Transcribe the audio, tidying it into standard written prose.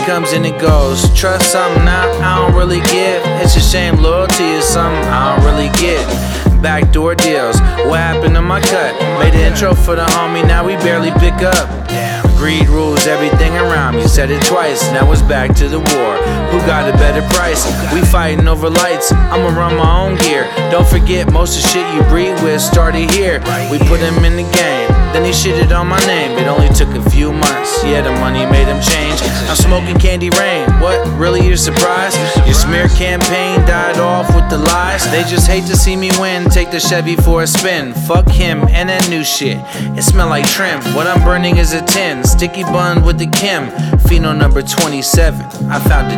comes and it goes. Trust something now, I don't really give. It's a shame, loyalty is something I don't really get. Backdoor deals, what happened to my cut? Made the intro for the homie, now we barely pick up. Greed rules everything around me, said it twice, now it's back to the war. Who got a better price? We fighting over lights, I'ma run my own gear. Don't forget, most of the shit you breed with started here. We put him in the game, then he shitted on my name. It only took a few months, yeah, the money made him change. I'm smoking Candy Rain, what, really your surprise? Your smear campaign died off with the lies. They just hate to see me win, take the Chevy for a spin. Fuck him and that new shit, it smell like trim. What I'm burning is a 10, sticky bun with the Kim. Pheno number 27, I found a